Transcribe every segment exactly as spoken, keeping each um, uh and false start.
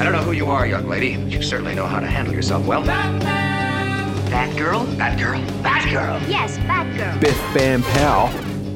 I don't know who you are, young lady, but you certainly know how to handle yourself well. Batgirl? Batgirl? Batgirl! Yes, Batgirl. Biff Bam Pow.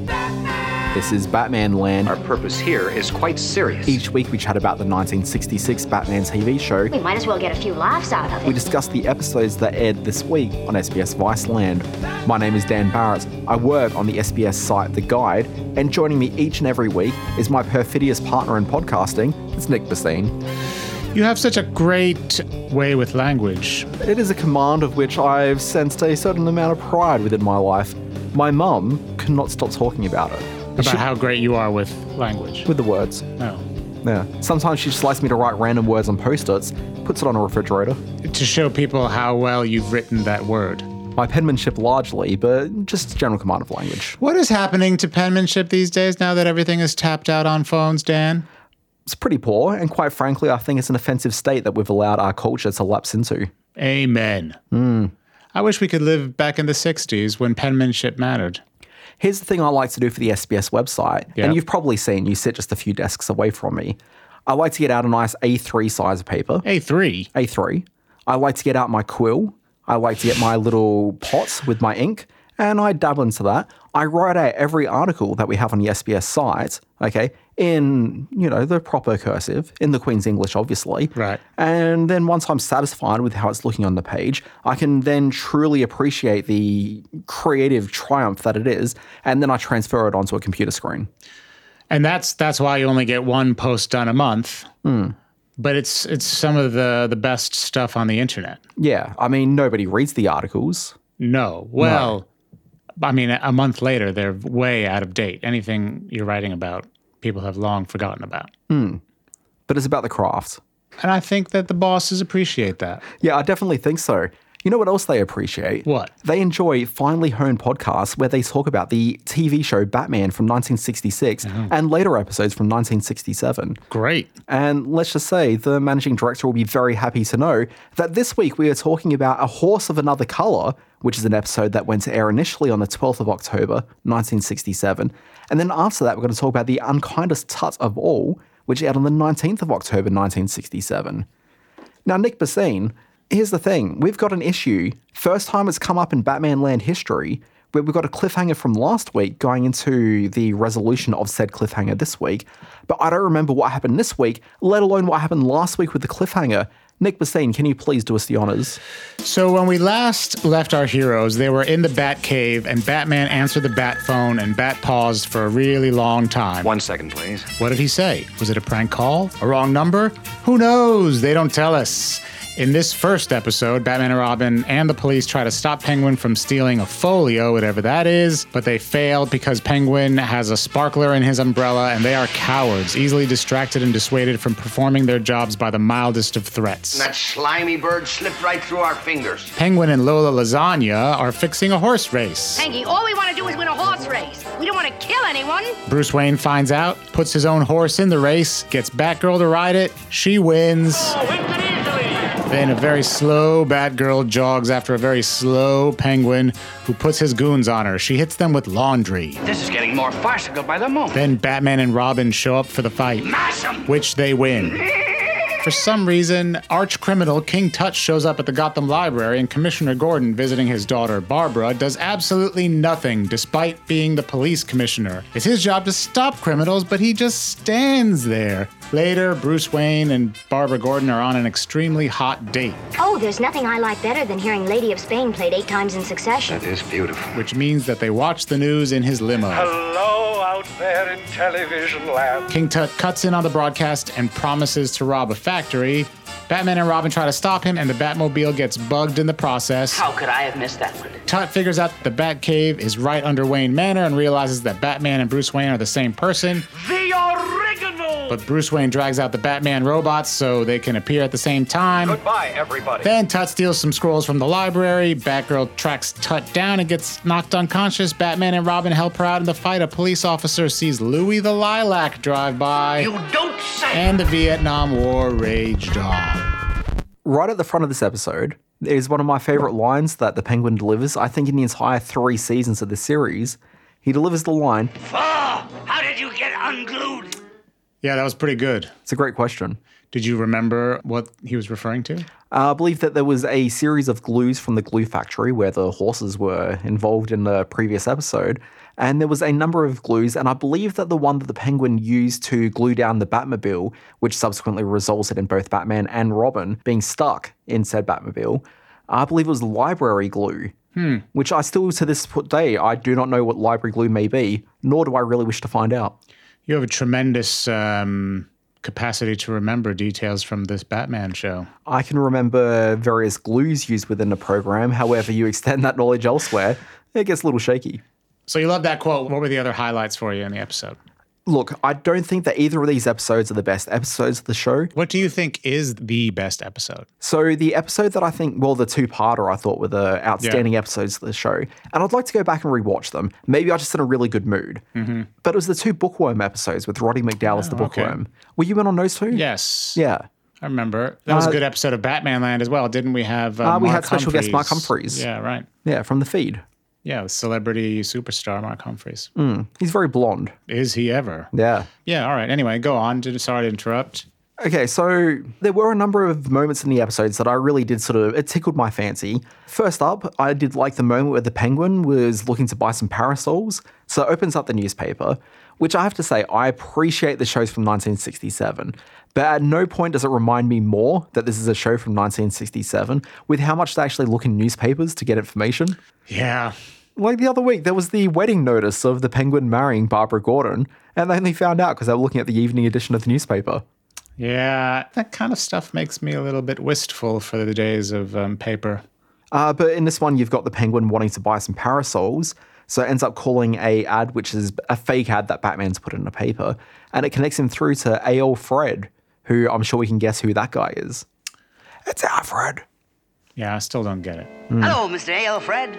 This is Batman Land. Our purpose here is quite serious. Each week we chat about the nineteen sixty-six Batman T V show. We might as well get a few laughs out of it. We discuss the episodes that aired this week on S B S Viceland. My name is Dan Barrett. I work on the S B S site The Guide, and joining me each and every week is my perfidious partner in podcasting. It's Nick Bassine. You have such a great way with language. It is a command of which I've sensed a certain amount of pride within my life. My mum could not stop talking about it. About she, how great you are with language. with the words. No. Yeah. Sometimes she just likes me to write random words on post-its, puts it on a refrigerator. To show people how well you've written that word. My penmanship largely, but just general command of language. What is happening to penmanship these days now that everything is tapped out on phones, Dan? It's pretty poor, and quite frankly, I think it's an offensive state that we've allowed our culture to lapse into. Amen. Mm. I wish we could live back in the sixties when penmanship mattered. Here's the thing I like to do for the S B S website, Yep. and you've probably seen, you sit just a few desks away from me. I like to get out a nice A three size of paper. A three? A three. I like to get out my quill. I like to get my little pots with my ink, and I dabble into that. I write out every article that we have on the S B S site, okay, in, you know, the proper cursive, in the Queen's English, obviously. Right. And then once I'm satisfied with how it's looking on the page, I can then truly appreciate the creative triumph that it is, and then I transfer it onto a computer screen. And that's that's why you only get one post done a month. Mm. But it's it's some of the, the best stuff on the internet. Yeah, I mean, nobody reads the articles. No. Well, no. I mean, a month later, they're way out of date. Anything you're writing about, people have long forgotten about. Mm. But it's about the craft. And I think that the bosses appreciate that. Yeah, I definitely think so. You know what else they appreciate? What? They enjoy finely honed podcasts where they talk about the T V show Batman from nineteen sixty-six Oh. and later episodes from nineteen sixty-seven. Great. And let's just say the managing director will be very happy to know that this week we are talking about A Horse of Another Colour, which is an episode that went to air initially on the twelfth of October, nineteen sixty-seven. And then after that, we're going to talk about The Unkindest Tut of All, which aired on the nineteenth of October, nineteen sixty-seven. Now, Nick Bassine, here's the thing. We've got an issue, first time it's come up in Batman Land history, where we've got a cliffhanger from last week going into the resolution of said cliffhanger this week. But I don't remember what happened this week, let alone what happened last week with the cliffhanger. Nick Bassine, can you please do us the honors? So when we last left our heroes, they were in the Bat Cave, and Batman answered the Bat phone, and Bat paused for a really long time. One second, please. What did he say? Was it a prank call? A wrong number? Who knows? They don't tell us. In this first episode, Batman and Robin and the police try to stop Penguin from stealing a folio, whatever that is, but they failed because Penguin has a sparkler in his umbrella, and they are cowards, easily distracted and dissuaded from performing their jobs by the mildest of threats. That slimy bird slipped right through our fingers. Penguin and Lola Lasagna are fixing a horse race. Hanky, all we want to do is win a horse race. We don't want to kill anyone. Bruce Wayne finds out, puts his own horse in the race, gets Batgirl to ride it, she wins. Oh, wins it easily. Then a very slow Batgirl jogs after a very slow Penguin who puts his goons on her. She hits them with laundry. This is getting more farcical by the moment. Then Batman and Robin show up for the fight, Mash 'em! which they win. For some reason, arch-criminal King Tut shows up at the Gotham Library, and Commissioner Gordon, visiting his daughter Barbara, does absolutely nothing despite being the police commissioner. It's his job to stop criminals, but he just stands there. Later, Bruce Wayne and Barbara Gordon are on an extremely hot date, Oh, there's nothing I like better than hearing Lady of Spain played eight times in succession. That is beautiful. which means that they watch the news in his limo. Hello out there in television land. King Tut cuts in on the broadcast and promises to rob a factory. Batman and Robin try to stop him, and the Batmobile gets bugged in the process. How could I have missed that one? Tut figures out that the Batcave is right under Wayne Manor and realizes that Batman and Bruce Wayne are the same person. The original! But Bruce Wayne drags out the Batman robots so they can appear at the same time. Goodbye, everybody. Then Tut steals some scrolls from the library. Batgirl tracks Tut down and gets knocked unconscious. Batman and Robin help her out in the fight. A police officer sees Louis the Lilac drive by. You don't say! And the Vietnam War raged on. Right at the front of this episode is one of my favourite lines that the Penguin delivers, I think in the entire three seasons of the series. He delivers the line, Oh, how did you get unglued? Yeah, that was pretty good. It's a great question. Did you remember what he was referring to? Uh, I believe that there was a series of glues from the glue factory where the horses were involved in the previous episode. And there was a number of glues, and I believe that the one that the Penguin used to glue down the Batmobile, which subsequently resulted in both Batman and Robin being stuck in said Batmobile, I believe it was library glue, hmm. which I still, to this day, I do not know what library glue may be, nor do I really wish to find out. You have a tremendous um, capacity to remember details from this Batman show. I can remember various glues used within the program. However, you extend that knowledge elsewhere, it gets a little shaky. So you love that quote. What were the other highlights for you in the episode? Look, I don't think that either of these episodes are the best episodes of the show. What do you think is the best episode? So the episode that I think, well, the two-parter I thought were the outstanding yeah. episodes of the show. And I'd like to go back and rewatch them. Maybe I'm just in a really good mood. Mm-hmm. But it was the two Bookworm episodes with Roddy McDowall as oh, the Bookworm. Okay. Were you in on those two? Yes. Yeah. I remember. That was uh, a good episode of Batman Land as well. Didn't we have uh, uh, We Mark had special Humphreys. guest Mark Humphreys. Yeah, right. Yeah, from the feed. Yeah, the celebrity superstar Mark Humphreys. Mm, he's very blonde. Is he ever? Yeah. Yeah, all right. Anyway, go on. Sorry to interrupt. Okay, so there were a number of moments in the episodes that I really did sort of, it tickled my fancy. First up, I did like the moment where the Penguin was looking to buy some parasols. So it opens up the newspaper, which I have to say, I appreciate the shows from nineteen sixty-seven. But at no point does it remind me more that this is a show from nineteen sixty-seven with how much they actually look in newspapers to get information. Yeah. Like the other week, there was the wedding notice of the Penguin marrying Barbara Gordon, and they only found out because they were looking at the evening edition of the newspaper. Yeah, that kind of stuff makes me a little bit wistful for the days of um, paper. Uh, but in this one, you've got the Penguin wanting to buy some parasols, so it ends up calling a ad, which is a fake ad that Batman's put in the paper, and it connects him through to Alfred, who I'm sure we can guess who that guy is. It's Alfred. Yeah, I still don't get it. Mm. Hello, Mister Alfred.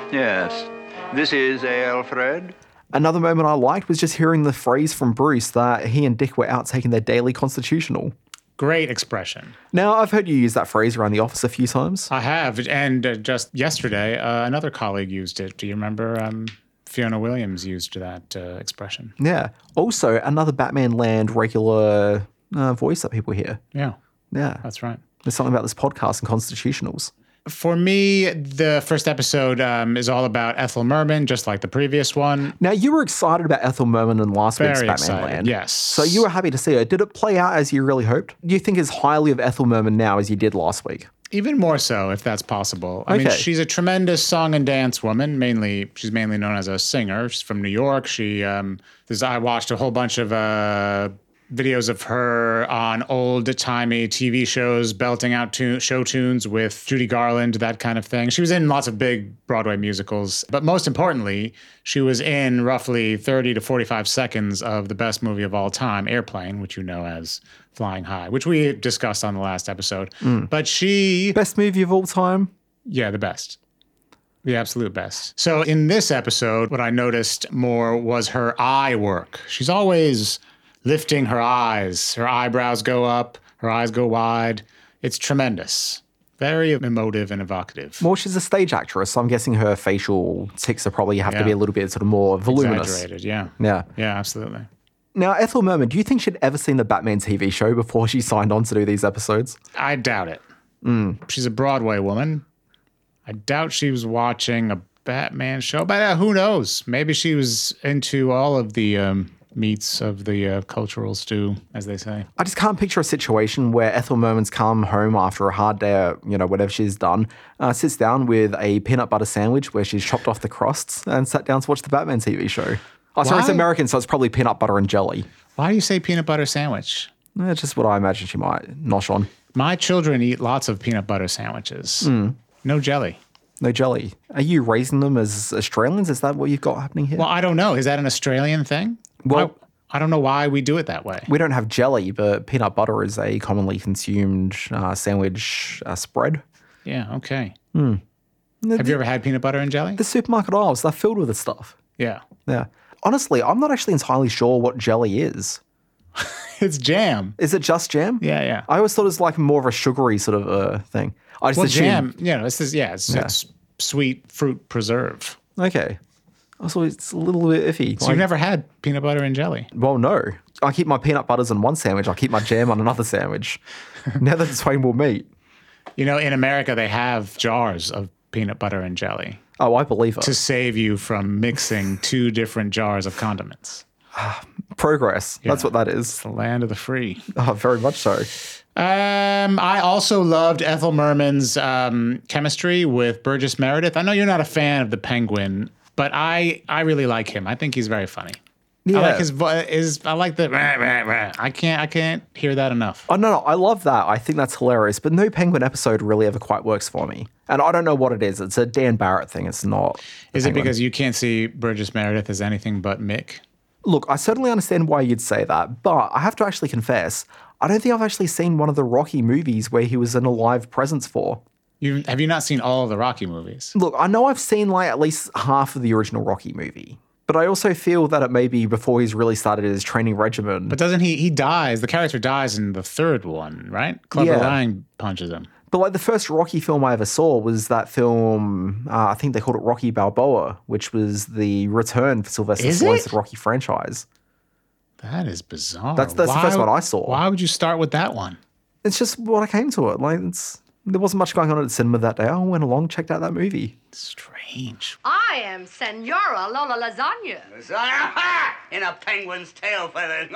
Yes, this is Alfred. Another moment I liked was just hearing the phrase from Bruce that he and Dick were out taking their daily constitutional. Great expression. Now, I've heard you use that phrase around the office a few times. I have, and uh, just yesterday, uh, another colleague used it. Do you remember um, Fiona Williams used that uh, expression? Yeah. Also, another Batman Land regular uh, voice that people hear. Yeah. Yeah. That's right. There's something about this podcast and constitutionals. For me, the first episode um, is all about Ethel Merman, just like the previous one. Now, you were excited about Ethel Merman in last Very week's Batman excited, Land. yes. So you were happy to see her. Did it play out as you really hoped? Do you think as highly of Ethel Merman now as you did last week? Even more so, if that's possible. I okay. mean, she's a tremendous song and dance woman. Mainly, she's mainly known as a singer. She's from New York. She, um, there's, I watched a whole bunch of uh, videos of her on old-timey T V shows, belting out tune, show tunes with Judy Garland, that kind of thing. She was in lots of big Broadway musicals. But most importantly, she was in roughly thirty to forty-five seconds of the best movie of all time, Airplane, which you know as Flying High, which we discussed on the last episode. Mm. But she... Best movie of all time? Yeah, the best. The absolute best. So in this episode, what I noticed more was her eye work. She's always lifting her eyes. Her eyebrows go up, her eyes go wide. It's tremendous. Very emotive and evocative. Well, she's a stage actress, so I'm guessing her facial tics are probably have yeah. to be a little bit sort of more voluminous. Exaggerated, yeah. Yeah. Yeah, absolutely. Now, Ethel Merman, do you think she'd ever seen the Batman T V show before she signed on to do these episodes? I doubt it. Mm. She's a Broadway woman. I doubt she was watching a Batman show, but uh, who knows? Maybe she was into all of the um, meats of the uh, cultural stew, as they say. I just can't picture a situation where Ethel Merman's come home after a hard day, at, you know, whatever she's done, uh, sits down with a peanut butter sandwich where she's chopped off the crusts and sat down to watch the Batman T V show. Oh, sorry, it's American, so it's probably peanut butter and jelly. Why do you say peanut butter sandwich? That's just what I imagine she might nosh on. My children eat lots of peanut butter sandwiches. Mm. No jelly. No jelly. Are you raising them as Australians? Is that what you've got happening here? Well, I don't know. Is that an Australian thing? Well, I, I don't know why we do it that way. We don't have jelly, but peanut butter is a commonly consumed uh, sandwich uh, spread. Yeah, okay. Mm. Have the, you ever had peanut butter and jelly? The supermarket aisles, they're filled with this stuff. Yeah. Yeah. Honestly, I'm not actually entirely sure what jelly is. It's jam. Is it just jam? Yeah, yeah. I always thought it was like more of a sugary sort of uh, thing. I just well, assumed... jam, you know, it's this, yeah, it's, yeah, it's sweet fruit preserve. Okay. Also, it's a little bit iffy. So like, you've never had peanut butter and jelly? Well, no. I keep my peanut butters on one sandwich. I keep my jam on another sandwich. Neither the twain will meet. You know, in America, they have jars of peanut butter and jelly Oh, I believe it. to save you from mixing two different jars of condiments. Progress. That's what that is. It's the land of the free. Oh, very much so. Um, I also loved Ethel Merman's um, chemistry with Burgess Meredith. I know you're not a fan of the Penguin, but I, I really like him. I think he's very funny. Yeah. I like his vo- his. I like the. Rah, rah, rah. I can't. I can't hear that enough. Oh, no, no, I love that. I think that's hilarious. But no Penguin episode really ever quite works for me. And I don't know what it is. It's a Dan Barrett thing. It's not. Is it Penguin. because you can't see Burgess Meredith as anything but Mick? Look, I certainly understand why you'd say that, but I have to actually confess, I don't think I've actually seen one of the Rocky movies where he was in a live presence for. You have you not seen all of the Rocky movies? Look, I know I've seen like at least half of the original Rocky movie, but I also feel that it may be before he's really started his training regimen. But doesn't he? He dies. The character dies in the third one, right? Clubber Yeah. Lang punches him. But like the first Rocky film I ever saw was that film, uh, I think they called it Rocky Balboa, which was the return for Sylvester Is Stallone's it? Rocky franchise. That is bizarre. That's- that's the first one I saw. Why would you start with that one? It's just what I came to it. Like it's there wasn't much going on at the cinema that day. I went along, checked out that movie. Strange. I am Senora Lola Lasagna. In a penguin's tail feathers.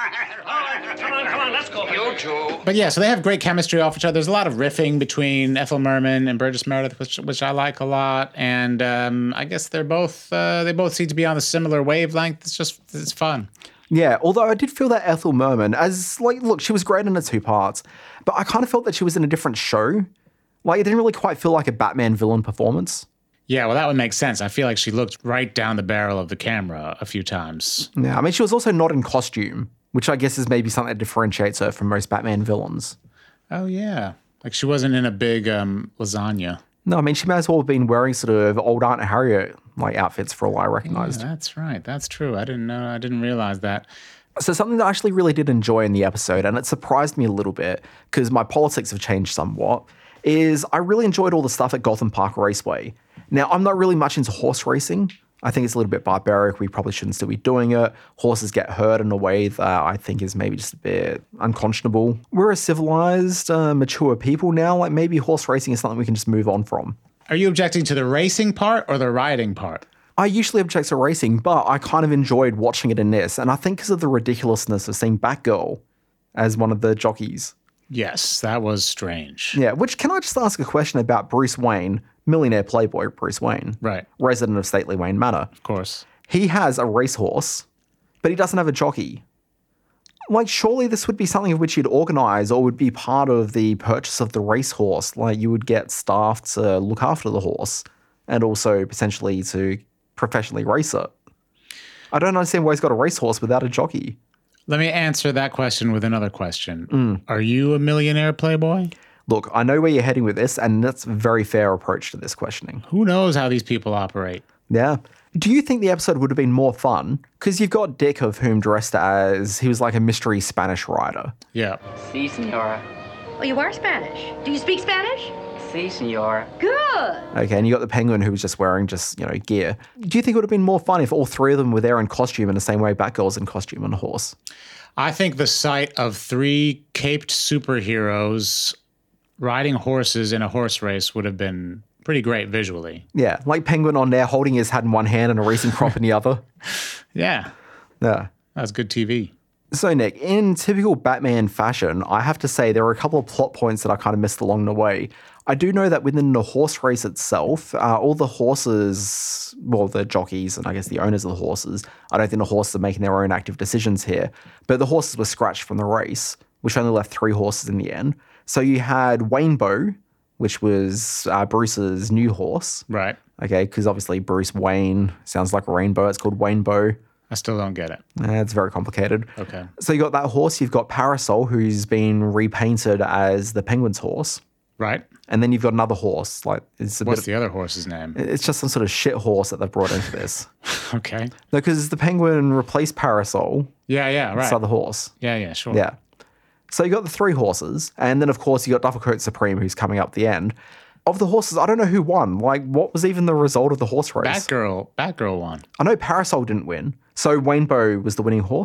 Come on, come on, let's go. You two. But yeah, so they have great chemistry off each other. There's a lot of riffing between Ethel Merman and Burgess Meredith, which which I like a lot. And um, I guess they're both uh, they both seem to be on a similar wavelength. It's just it's fun. Yeah, although I did feel that Ethel Merman, as like, look, she was great in the two parts, but I kind of felt that she was in a different show. Like, it didn't really quite feel like a Batman villain performance. Yeah, well, that would make sense. I feel like she looked right down the barrel of the camera a few times. Yeah, I mean, she was also not in costume, which I guess is maybe something that differentiates her from most Batman villains. Oh yeah, like she wasn't in a big um, lasagna. No, I mean, she may as well have been wearing sort of old Aunt Harriet like outfits for all I Yeah, recognized. that's right. That's true. I didn't know. I didn't realize that. So something that I actually really did enjoy in the episode, and it surprised me a little bit because my politics have changed somewhat, is I really enjoyed all the stuff at Gotham Park Raceway. Now, I'm not really much into horse racing. I think it's a little bit barbaric. We probably shouldn't still be doing it. Horses get hurt in a way that I think is maybe just a bit unconscionable. We're a civilized, uh, mature people now. Like maybe horse racing is something we can just move on from. Are you objecting to the racing part or the riding part? I usually object to racing, but I kind of enjoyed watching it in this. And I think because of the ridiculousness of seeing Batgirl as one of the jockeys. Yes, that was strange. Yeah, which can I just ask a question about Bruce Wayne, millionaire playboy Bruce Wayne, Right. resident of Stately Wayne Manor. Of course. He has a racehorse, but he doesn't have a jockey. Like, surely this would be something of which you'd organize or would be part of the purchase of the racehorse. Like, you would get staff to look after the horse and also potentially to professionally race it. I don't understand why he's got a racehorse without a jockey. Let me answer that question with another question. Are you a millionaire playboy? Look, I know where you're heading with this, and that's a very fair approach to this questioning. Who knows how these people operate? Yeah. Do you think the episode would have been more fun? Because you've got Dick, of whom dressed as, he was like a mystery Spanish rider. Yeah. Si, senora. Oh, you are Spanish. Do you speak Spanish? Si, senora. Good. Okay, and you got the Penguin who was just wearing just, you know, gear. Do you think it would have been more fun if all three of them were there in costume in the same way Batgirl's in costume on a horse? I think the sight of three caped superheroes riding horses in a horse race would have been pretty great visually. Yeah, like Penguin on there holding his hat in one hand and a racing crop in the other. Yeah. Yeah. That's good T V. So, Nick, in typical Batman fashion, I have to say there are a couple of plot points that I kind of missed along the way. I do know that within the horse race itself, uh, all the horses, well, the jockeys and I guess the owners of the horses, I don't think the horses are making their own active decisions here, but the horses were scratched from the race, which only left three horses in the end. So you had Waynbo, which was uh, Bruce's new horse. Right. Okay, because obviously Bruce Wayne sounds like a rainbow. It's called Waynbo. I still don't get it. Uh, it's very complicated. Okay. So you got that horse. You've got Parasol, who's been repainted as the Penguin's horse. Right. And then you've got another horse. Like it's a What's bit the other horse's name? It's just some sort of shit horse that they've brought into this. Okay. No, because the Penguin replaced Parasol. Yeah, yeah, This right. other horse. Yeah, yeah, sure. Yeah. So you got the three horses, and then of course you got Dufflecoat Supreme, who's coming up the end. Of the horses, I don't know who won. Like, what was even the result of the horse race? Batgirl, Batgirl won. I know Parasol didn't win, so Waynbo was the winning horse.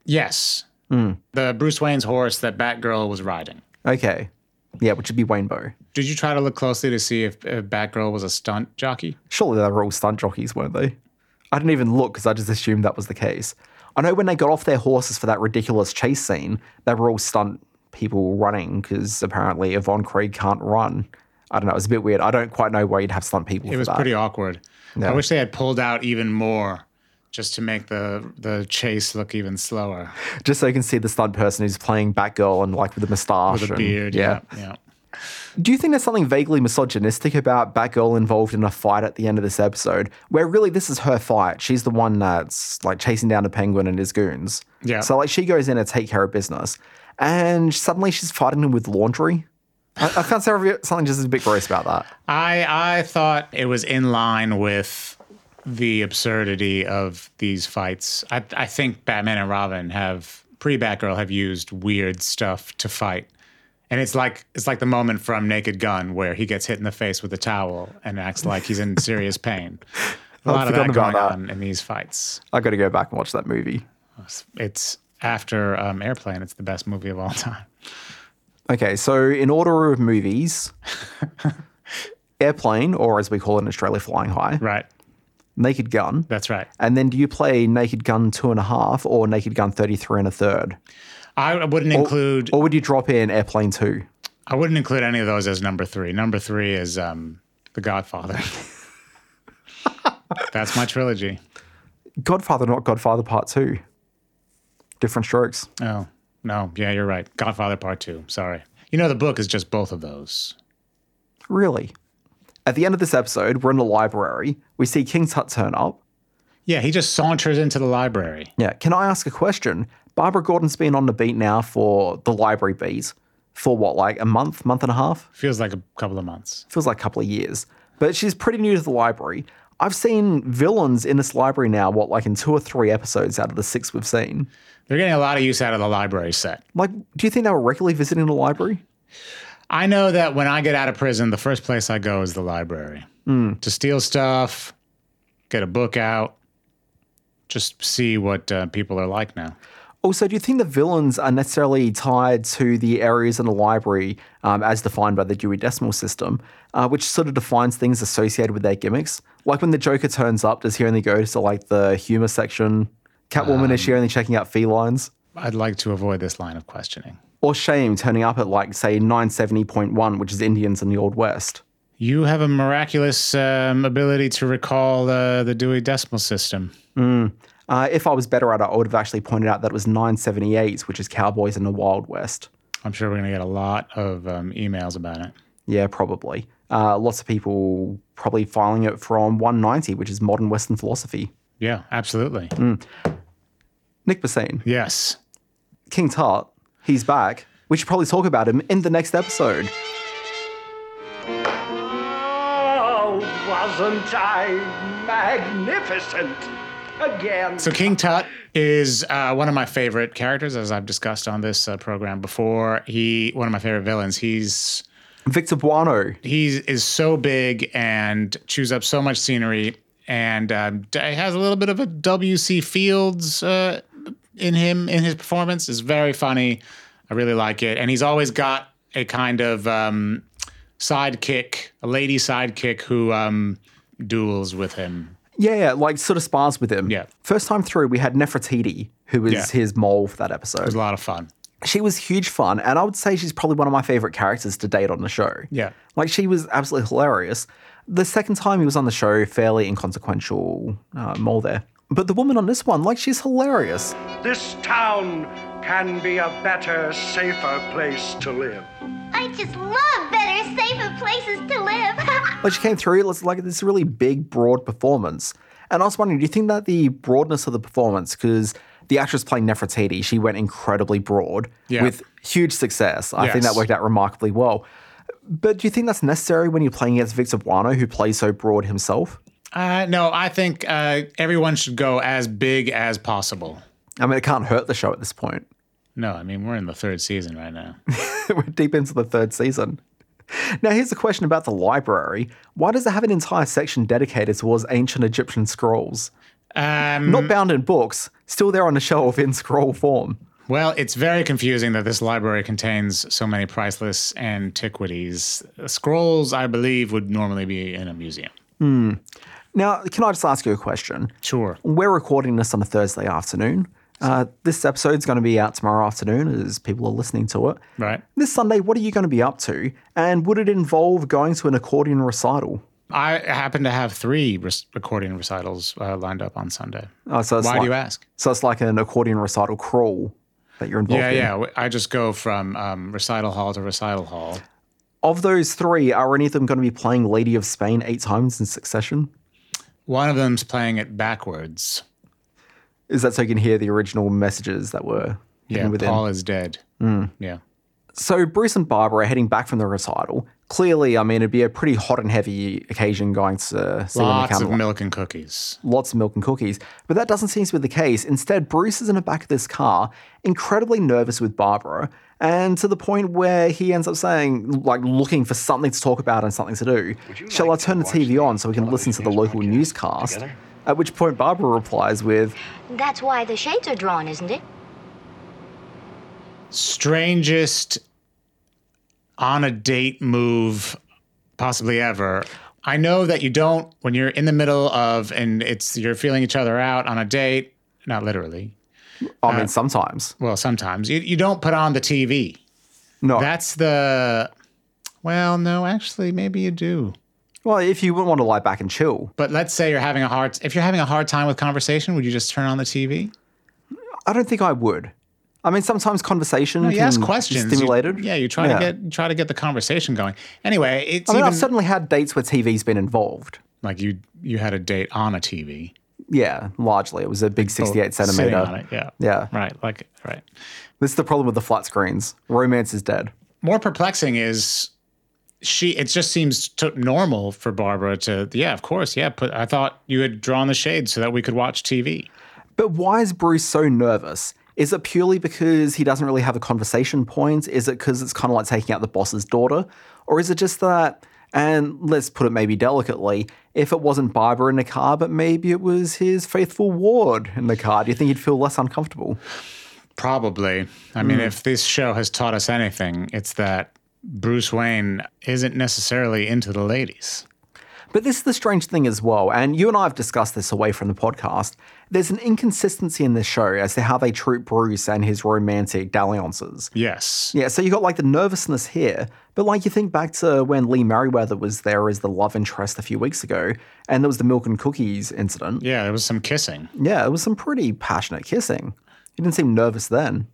Yes. Mm. The Bruce Wayne's horse that Batgirl was riding. Okay. Yeah, which would be Rainbow. Did you try to look closely to see if, if Batgirl was a stunt jockey? Surely they were all stunt jockeys, weren't they? I didn't even look because I just assumed that was the case. I know when they got off their horses for that ridiculous chase scene, they were all stunt people running because apparently Yvonne Creed can't run. I don't know. It was a bit weird. I don't quite know why you'd have stunt people It for was that. pretty awkward. Yeah. I wish they had pulled out even more just to make the the chase look even slower. Just so you can see the stunt person who's playing Batgirl and like with the moustache. With a and- beard, yeah. yeah. Do you think there's something vaguely misogynistic about Batgirl involved in a fight at the end of this episode, where really this is her fight? She's the one that's like chasing down the Penguin and his goons. Yeah. So like she goes in to take care of business, and suddenly she's fighting him with laundry. I, I found something just a bit gross about that. I I thought it was in line with the absurdity of these fights. I I think Batman and Robin have pre-Batgirl have used weird stuff to fight. And it's like it's like the moment from Naked Gun where he gets hit in the face with a towel and acts like he's in serious pain. A lot of that forgotten about going that. on in these fights. I got to go back and watch that movie. It's after um, Airplane. It's the best movie of all time. Okay, so in order of movies, Airplane, or as we call it in Australia, Flying High. Right. Naked Gun. That's right. And then do you play Naked Gun two and a half or Naked Gun thirty-three and a third? I wouldn't include. Or would you drop in Airplane two? I wouldn't include any of those as number three. Number three is um, The Godfather. That's my trilogy. Godfather, not Godfather Part two. Different strokes. Oh, no. Yeah, you're right. Godfather Part two. Sorry. You know, the book is just both of those. Really? At the end of this episode, we're in the library. We see King Tut turn up. Yeah, he just saunters into the library. Yeah. Can I ask a question? Barbara Gordon's been on the beat now for the library beat for what, like a month, month and a half? Feels like a couple of months. Feels like a couple of years. But she's pretty new to the library. I've seen villains in this library now, what, like in two or three episodes out of the six we've seen. They're getting a lot of use out of the library set. Like, do you think they were regularly visiting the library? I know that when I get out of prison, the first place I go is the library. Mm. To steal stuff, get a book out, just see what uh, people are like now. Also, do you think the villains are necessarily tied to the areas in the library um, as defined by the Dewey Decimal System, uh, which sort of defines things associated with their gimmicks? Like when the Joker turns up, does he only go to like the humor section? Catwoman, Um, is she only checking out felines? I'd like to avoid this line of questioning. Or Shame turning up at like, say, nine seventy point one, which is Indians in the Old West? You have a miraculous um, ability to recall uh, the Dewey Decimal System. Mm. Uh, if I was better at it, I would have actually pointed out that it was nine seventy-eight, which is Cowboys in the Wild West. I'm sure we're going to get a lot of um, emails about it. Yeah, probably. Uh, lots of people probably filing it from one ninety, which is Modern Western Philosophy. Yeah, absolutely. Mm. Nick Bassine. Yes. King Tut, he's back. We should probably talk about him in the next episode. Oh, wasn't I magnificent again? So King Tut is uh, one of my favorite characters, as I've discussed on this uh, program before. He, one of my favorite villains. He's Victor Buono. He is so big and chews up so much scenery, and um, has a little bit of a W C Fields uh, in him, in his performance. It's very funny. I really like it. And he's always got a kind of um, sidekick, a lady sidekick who um, duels with him. Yeah, yeah, like sort of spars with him. Yeah. First time through, we had Nefertiti, who was Yeah. his mole for that episode. It was a lot of fun. She was huge fun, and I would say she's probably one of my favorite characters to date on the show. Yeah. Like, she was absolutely hilarious. The second time he was on the show, fairly inconsequential uh, mole there. But the woman on this one, like, she's hilarious. This town can be a better, safer place to live. I just love better, safer places to live. Like, she came through, it was like this really big, broad performance. And I was wondering, do you think that the broadness of the performance, because the actress playing Nefertiti, she went incredibly broad Yeah. with huge success. I think Yes. that worked out remarkably well. But do you think that's necessary when you're playing against Victor Buono, who plays so broad himself? Uh, no, I think uh, everyone should go as big as possible. I mean, it can't hurt the show at this point. No, I mean, we're in the third season right now. We're deep into the third season. Now, here's a question about the library. Why does it have an entire section dedicated towards ancient Egyptian scrolls? Um, Not bound in books, still there on the shelf in scroll form. Well, it's very confusing that this library contains so many priceless antiquities. Scrolls, I believe, would normally be in a museum. Hmm. Now, can I just ask you a question? Sure. We're recording this on a Thursday afternoon. Uh, this episode's going to be out tomorrow afternoon as people are listening to it. Right. This Sunday, what are you going to be up to? And would it involve going to an accordion recital? I happen to have three re- accordion recitals uh, lined up on Sunday. Oh, so it's Why like, do you ask? So it's like an accordion recital crawl that you're involved Yeah, in. yeah. I just go from um, recital hall to recital hall. Of those three, are any of them going to be playing Lady of Spain eight times in succession? One of them's playing it backwards. Is that so you can hear the original messages that were Yeah, hidden within? Paul is dead. Mm. Yeah. So Bruce and Barbara are heading back from the recital. Clearly, I mean, it'd be a pretty hot and heavy occasion going to see Lots them of milk and cookies. Lots of milk and cookies. But that doesn't seem to be the case. Instead, Bruce is in the back of this car, incredibly nervous with Barbara, and to the point where he ends up saying, like, looking for something to talk about and something to do. Shall I turn the T V on so we can listen to the local newscast? At which point Barbara replies with, That's why the shades are drawn, isn't it? Strangest on a date move possibly ever. I know that you don't, when you're in the middle of, and it's, you're feeling each other out on a date, not literally. I mean, Uh, sometimes. Well, sometimes. You, you don't put on the T V. No. That's the, well, no, actually, maybe you do. Well, if you wouldn't want to lie back and chill. But let's say you're having a hard, if you're having a hard time with conversation, would you just turn on the T V? I don't think I would. I mean, sometimes conversation No, you can ask be questions. You- stimulated. yeah, you try Yeah. to get you try to get the conversation going. Anyway, it's I mean, even I've certainly had dates where T V's been involved. like you you had a date on a T V. Yeah, largely. It was a big sixty-eight Sitting centimeter. on it, yeah. Yeah. Right, like right. This is the problem with the flat screens. Romance is dead. More perplexing is she. It just seems to, normal for Barbara to. Yeah, of course. Yeah, but I thought you had drawn the shade so that we could watch T V. But why is Bruce so nervous? Is it purely because he doesn't really have a conversation point? Is it because it's kind of like taking out the boss's daughter? Or is it just that, and let's put it maybe delicately, if it wasn't Barbara in the car, but maybe it was his faithful ward in the car, do you think he'd feel less uncomfortable? Probably. I mean, Mm. if this show has taught us anything, it's that Bruce Wayne isn't necessarily into the ladies. But this is the strange thing as well, and you and I have discussed this away from the podcast. There's an inconsistency in this show as to how they treat Bruce and his romantic dalliances. Yes. Yeah, so you got like the nervousness here, but like you think back to when Lee Merriweather was there as the love interest a few weeks ago, and there was the milk and cookies incident. Yeah, there was some kissing. Yeah, it was some pretty passionate kissing. He didn't seem nervous then.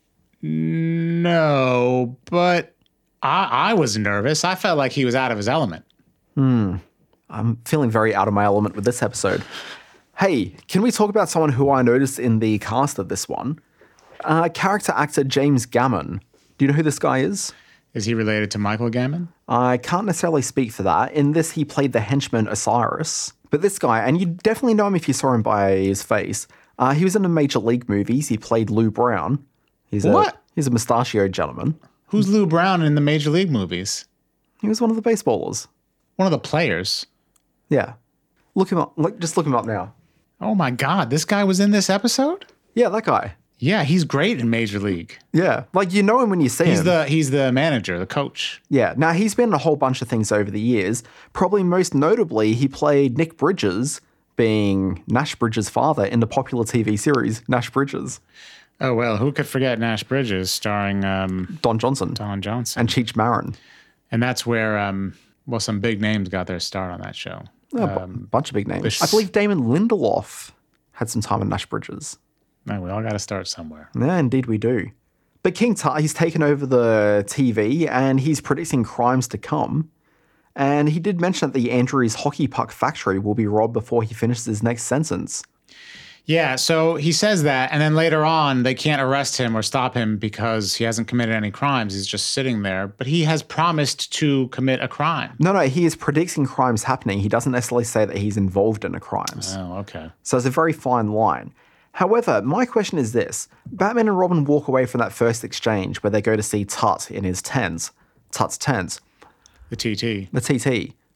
No, but I, I was nervous. I felt like he was out of his element. Hmm. I'm feeling very out of my element with this episode. Hey, can we talk about someone who I noticed in the cast of this one? Uh, character actor James Gammon. Do you know who this guy is? Is he related to Michael Gammon? I can't necessarily speak for that. In this, he played the henchman Osiris. But this guy, and you definitely know him if you saw him by his face, uh, he was in the Major League movies. He played Lou Brown. He's What? A, he's a mustachioed gentleman. Who's Lou Brown in the Major League movies? He was one of the baseballers. One of the players. Yeah. Look him up. Look, just look him up now. Oh my God, this guy was in this episode? Yeah, that guy. Yeah, he's great in Major League. Yeah, like you know him when you see He's him. the he's the manager, the coach. Yeah, now he's been in a whole bunch of things over the years. Probably most notably, he played Nick Bridges, being Nash Bridges' father in the popular T V series Nash Bridges. Oh well, who could forget Nash Bridges starring um, Don Johnson. Don Johnson. And Cheech Marin. And that's where um, well, some big names got their start on that show. A bu- Um, bunch of big names. this- I believe Damon Lindelof had some time in Nash Bridges. no, we all got to start somewhere. Yeah, indeed we do. But King Tut, he's taken over the T V and he's predicting crimes to come. And he did mention that the Andrews hockey puck factory will be robbed before he finishes his next sentence. Yeah, so he says that, and then later on, they can't arrest him or stop him because he hasn't committed any crimes. He's just sitting there, but he has promised to commit a crime. No, no, he is predicting crimes happening. He doesn't necessarily say that he's involved in the crimes. Oh, okay. So it's a very fine line. However, my question is this. Batman and Robin walk away from that first exchange where they go to see Tut in his tens. Tut's tens. The T T. The T T.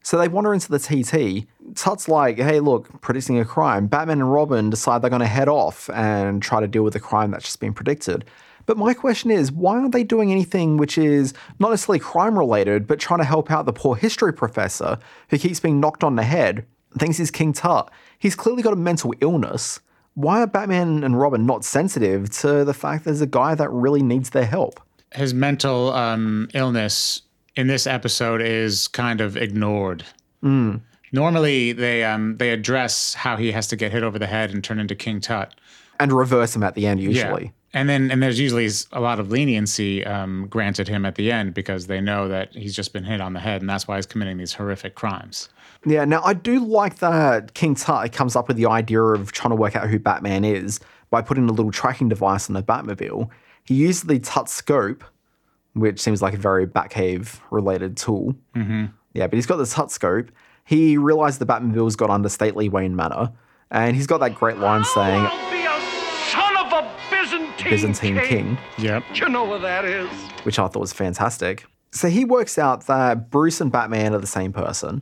So they wander into the T T. Tut's like, hey, look, predicting a crime. Batman and Robin decide they're going to head off and try to deal with the crime that's just been predicted. But my question is, why aren't they doing anything which is not necessarily crime-related, but trying to help out the poor history professor who keeps being knocked on the head, thinks he's King Tut? He's clearly got a mental illness. Why are Batman and Robin not sensitive to the fact there's a guy that really needs their help? His mental um, illness in this episode is kind of ignored. Mm. Normally, they um, they address how he has to get hit over the head and turn into King Tut. And reverse him at the end, usually. Yeah. And then and there's usually a lot of leniency um, granted him at the end because they know that he's just been hit on the head, and that's why he's committing these horrific crimes. Yeah, now I do like that King Tut comes up with the idea of trying to work out who Batman is by putting a little tracking device on the Batmobile. He used the Tut scope, which seems like a very Batcave-related tool. Mm-hmm. Yeah, but he's got the Tut scope. He realized the Batmobile's got under stately Wayne Manor, and he's got that great line saying, I'll be a son of a Byzantine, Byzantine king. king. Yep. You know what that is? Which I thought was fantastic. So he works out that Bruce and Batman are the same person.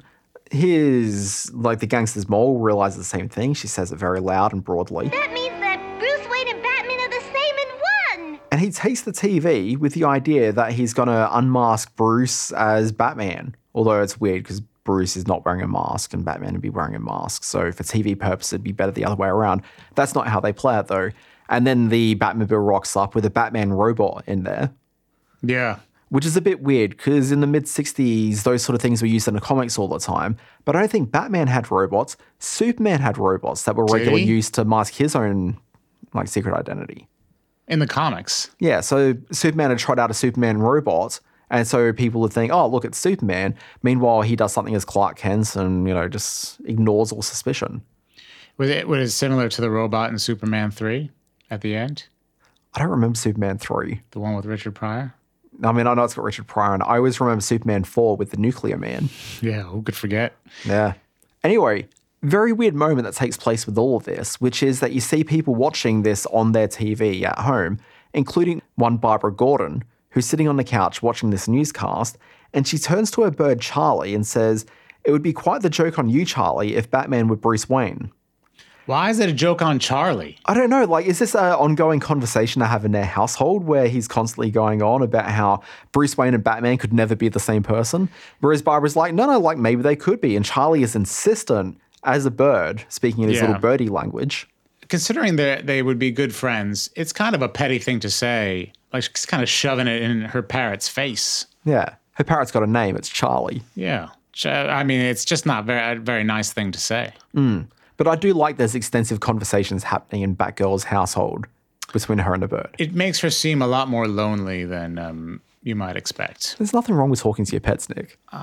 His, like the gangster's mole, realizes the same thing. She says it very loud and broadly. That means that Bruce Wayne and Batman are the same in one. And he takes the T V with the idea that he's going to unmask Bruce as Batman. Although it's weird because Bruce is not wearing a mask and Batman would be wearing a mask. So for T V purposes, it'd be better the other way around. That's not how they play it though. And then the Batmobile rocks up with a Batman robot in there. Yeah. Which is a bit weird because in the mid-sixties, those sort of things were used in the comics all the time. But I don't think Batman had robots. Superman had robots that were Did regularly he? used to mask his own like secret identity. In the comics. Yeah, so Superman had tried out a Superman robot, and so people would think, oh, look, it's Superman. Meanwhile, he does something as Clark Kent and, you know, just ignores all suspicion. Was it, was it similar to the robot in Superman three at the end? I don't remember Superman three. The one with Richard Pryor? I mean, I know it's got Richard Pryor, and I always remember Superman four with the Nuclear Man. Yeah, who could forget? Yeah. Anyway, very weird moment that takes place with all of this, which is that you see people watching this on their T V at home, including one Barbara Gordon, who's sitting on the couch watching this newscast, and she turns to her bird Charlie and says, "It would be quite the joke on you, Charlie, if Batman were Bruce Wayne." Why is it a joke on Charlie? I don't know, like, is this an ongoing conversation to have in their household where he's constantly going on about how Bruce Wayne and Batman could never be the same person? Whereas Barbara's like, no, no, like, maybe they could be. And Charlie is insistent as a bird, speaking in his Yeah. little birdie language. Considering that they would be good friends, it's kind of a petty thing to say. Like, she's kind of shoving it in her parrot's face. Yeah. Her parrot's got a name. It's Charlie. Yeah. Ch- I mean, it's just not very, a very nice thing to say. Mm. But I do like there's extensive conversations happening in Batgirl's household between her and the bird. It makes her seem a lot more lonely than um, you might expect. There's nothing wrong with talking to your pets, Nick. Uh,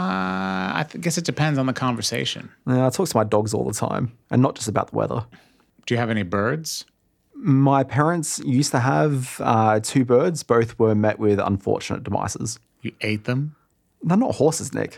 I th- guess it depends on the conversation. Yeah, I talk to my dogs all the time, and not just about the weather. Do you have any birds? My parents used to have uh, two birds. Both were met with unfortunate demises. You ate them? They're not horses, Nick.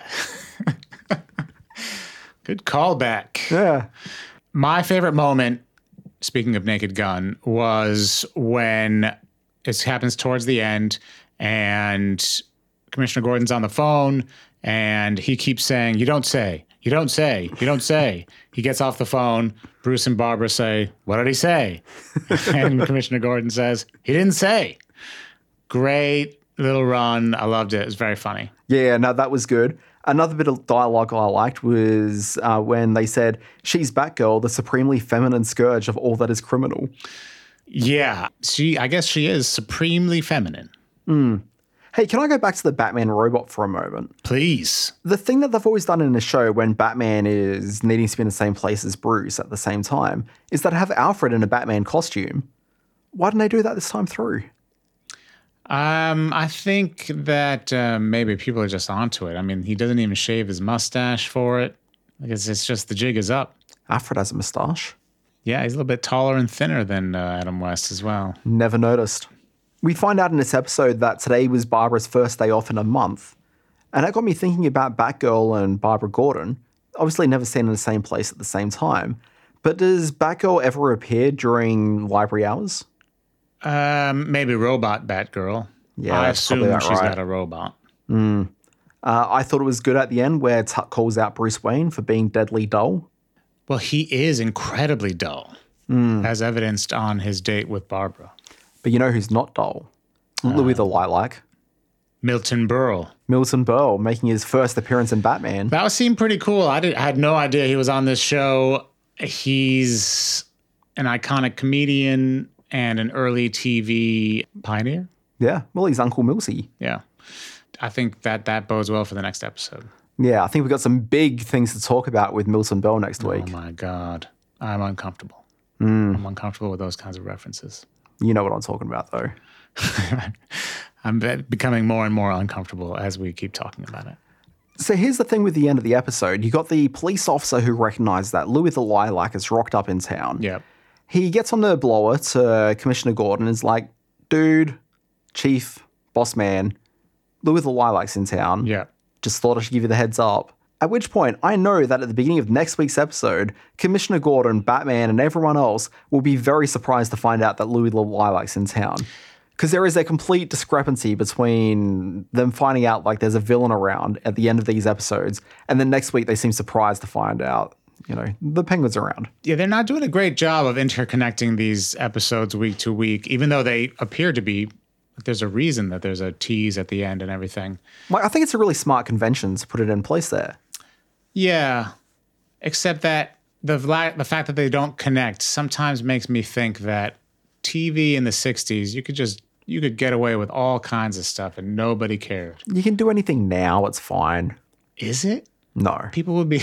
Good callback. Yeah. My favorite moment, speaking of Naked Gun, was when it happens towards the end and Commissioner Gordon's on the phone and he keeps saying, you don't say, you don't say, you don't say. He gets off the phone. Bruce and Barbara say, what did he say? And Commissioner Gordon says, he didn't say. Great little run. I loved it. It was very funny. Yeah, no, that was good. Another bit of dialogue I liked was uh, when they said, she's Batgirl, the supremely feminine scourge of all that is criminal. Yeah, she. I guess she is supremely feminine. Mm. Hey, can I go back to the Batman robot for a moment? Please. The thing that they've always done in the show when Batman is needing to be in the same place as Bruce at the same time is that have Alfred in a Batman costume. Why didn't they do that this time through? Um, I think that uh, maybe people are just onto it. I mean, he doesn't even shave his mustache for it. I guess it's just the jig is up. Alfred has a moustache. Yeah, he's a little bit taller and thinner than uh, Adam West as well. Never noticed. We find out in this episode that today was Barbara's first day off in a month. And that got me thinking about Batgirl and Barbara Gordon. Obviously never seen in the same place at the same time. But does Batgirl ever appear during library hours? Um, maybe robot Batgirl. Yeah, I that's probably assume about she's right. not a robot. Mm. Uh, I thought it was good at the end where Tuck calls out Bruce Wayne for being deadly dull. Well, he is incredibly dull, mm. as evidenced on his date with Barbara. But you know who's not dull? Uh, Louis the Lilac. Milton Berle. Milton Berle making his first appearance in Batman. That seemed pretty cool. I, did, I had no idea he was on this show. He's an iconic comedian and an early T V pioneer. Yeah, well, he's Uncle Milsey. Yeah. I think that that bodes well for the next episode. Yeah, I think we've got some big things to talk about with Milton Berle next week. Oh, my God. I'm uncomfortable. Mm. I'm uncomfortable with those kinds of references. You know what I'm talking about, though. I'm becoming more and more uncomfortable as we keep talking about it. So here's the thing with the end of the episode. You got the police officer who recognized that Louis the Lilac is rocked up in town. Yep. He gets on the blower to Commissioner Gordon and is like, dude, chief, boss man, Louis the Lilac's in town. Yeah. Just thought I should give you the heads up. At which point, I know that at the beginning of next week's episode, Commissioner Gordon, Batman, and everyone else will be very surprised to find out that Louis the Lilac's in town. Because there is a complete discrepancy between them finding out like there's a villain around at the end of these episodes, and then next week they seem surprised to find out, you know, the Penguin's around. Yeah, they're not doing a great job of interconnecting these episodes week to week, even though they appear to be. There's a reason that there's a tease at the end and everything. Like, I think it's a really smart convention to put it in place there. Yeah, except that the the fact that they don't connect sometimes makes me think that T V in the sixties, you could just you could get away with all kinds of stuff and nobody cared. You can do anything now, it's fine. Is it? No. People would be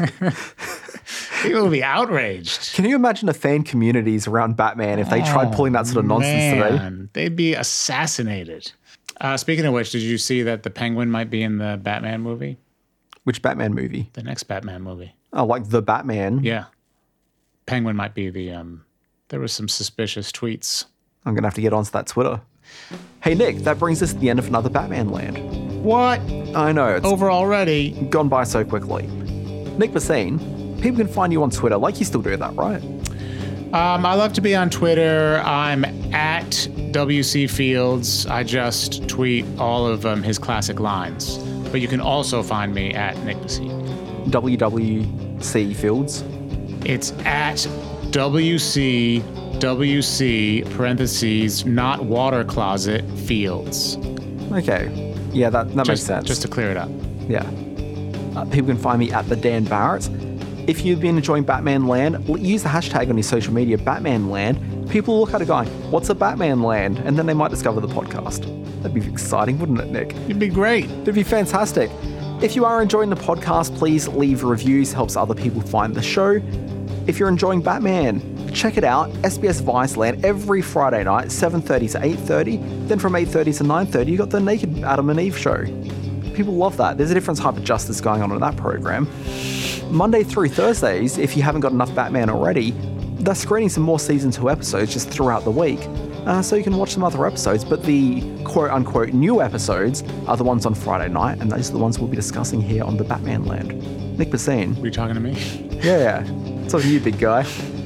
people would be outraged. Can you imagine the fan communities around Batman if they tried oh, pulling that sort of nonsense man. today? They'd be assassinated. Uh, speaking of which, did you see that the Penguin might be in the Batman movie? Which Batman movie? The next Batman movie. Oh, like the Batman? Yeah. Penguin might be the, um, there was some suspicious tweets. I'm going to have to get onto that Twitter. Hey, Nick, that brings us to the end of another Batman Land. What? I know. It's over already. Gone by so quickly. Nick Bassine, people can find you on Twitter. Like you still do that, right? Um, I love to be on Twitter. I'm at W C Fields. I just tweet all of um, his classic lines. But you can also find me at Nick Bassine. W W C Fields? It's at W C W C parentheses not water closet Fields. Okay. Yeah, that, that just, makes sense. Just to clear it up. Yeah. Uh, people can find me at the Dan Barrett. If you've been enjoying Batman Land, use the hashtag on your social media, Batman Land. People look at it going, what's a Batman Land? And then they might discover the podcast. That'd be exciting, wouldn't it, Nick? It'd be great. It'd be fantastic. If you are enjoying the podcast, please leave reviews. Helps other people find the show. If you're enjoying Batman, check it out. S B S Viceland every Friday night, seven thirty to eight thirty. Then from eight thirty to nine thirty, you got the Naked Adam and Eve show. People love that. There's a different type of justice going on in that program. Monday through Thursdays, if you haven't got enough Batman already, they're screening some more season two episodes just throughout the week. Uh, so you can watch some other episodes, but the quote-unquote new episodes are the ones on Friday night, and those are the ones we'll be discussing here on the Batman Land. Nick Bassine. Were you talking to me? Yeah, it's on you, big guy.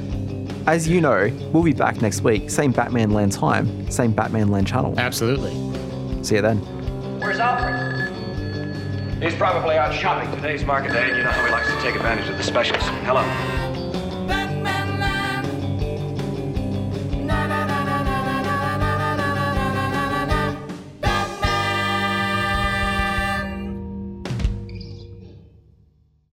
As you know, we'll be back next week. Same Batman Land time, same Batman Land channel. Absolutely. See you then. Where's Alfred? He's probably out shopping. Today's market day, and you know how he likes to take advantage of the specials. Hello.